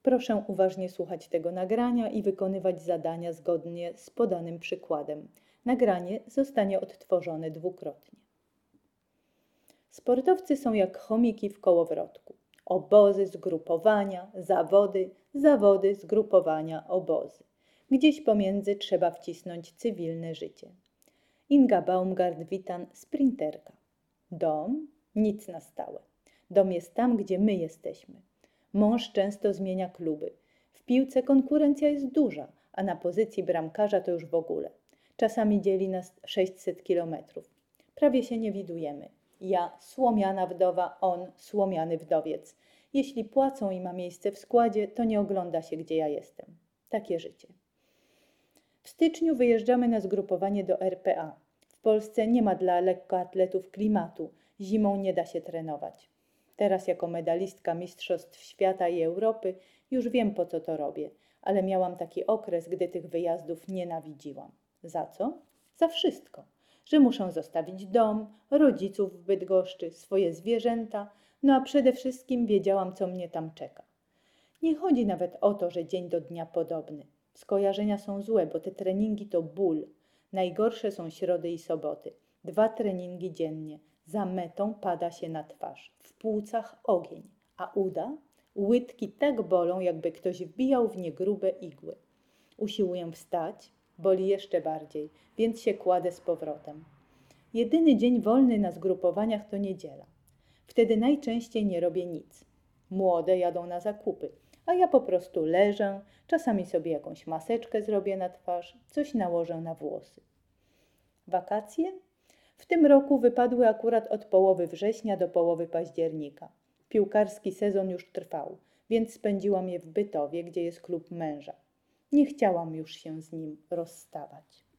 Proszę uważnie słuchać tego nagrania i wykonywać zadania zgodnie z podanym przykładem. Nagranie zostanie odtworzone dwukrotnie. Sportowcy są jak chomiki w kołowrotku. Obozy, zgrupowania, zawody, zawody, zgrupowania, obozy. Gdzieś pomiędzy trzeba wcisnąć cywilne życie. Inga Baumgart-Witan, sprinterka. Dom? Nic na stałe. Dom jest tam, gdzie my jesteśmy. Mąż często zmienia kluby. W piłce konkurencja jest duża, a na pozycji bramkarza to już w ogóle. Czasami dzieli nas 600 kilometrów. Prawie się nie widujemy. Ja słomiana wdowa, on słomiany wdowiec. Jeśli płacą i ma miejsce w składzie, to nie ogląda się, gdzie ja jestem. Takie życie. W styczniu wyjeżdżamy na zgrupowanie do RPA. W Polsce nie ma dla lekkoatletów klimatu. Zimą nie da się trenować. Teraz jako medalistka Mistrzostw Świata i Europy już wiem, po co to robię, ale miałam taki okres, gdy tych wyjazdów nienawidziłam. Za co? Za wszystko. Że muszę zostawić dom, rodziców w Bydgoszczy, swoje zwierzęta, no a przede wszystkim wiedziałam, co mnie tam czeka. Nie chodzi nawet o to, że dzień do dnia podobny. Skojarzenia są złe, bo te treningi to ból. Najgorsze są środy i soboty. 2 treningi dziennie. Za metą pada się na twarz. W płucach ogień. A uda? Łydki tak bolą, jakby ktoś wbijał w nie grube igły. Usiłuję wstać, boli jeszcze bardziej, więc się kładę z powrotem. Jedyny dzień wolny na zgrupowaniach to niedziela. Wtedy najczęściej nie robię nic. Młode jadą na zakupy, a ja po prostu leżę, czasami sobie jakąś maseczkę zrobię na twarz, coś nałożę na włosy. Wakacje? W tym roku wypadły akurat od połowy września do połowy października. Piłkarski sezon już trwał, więc spędziłam je w Bytowie, gdzie jest klub męża. Nie chciałam już się z nim rozstawać.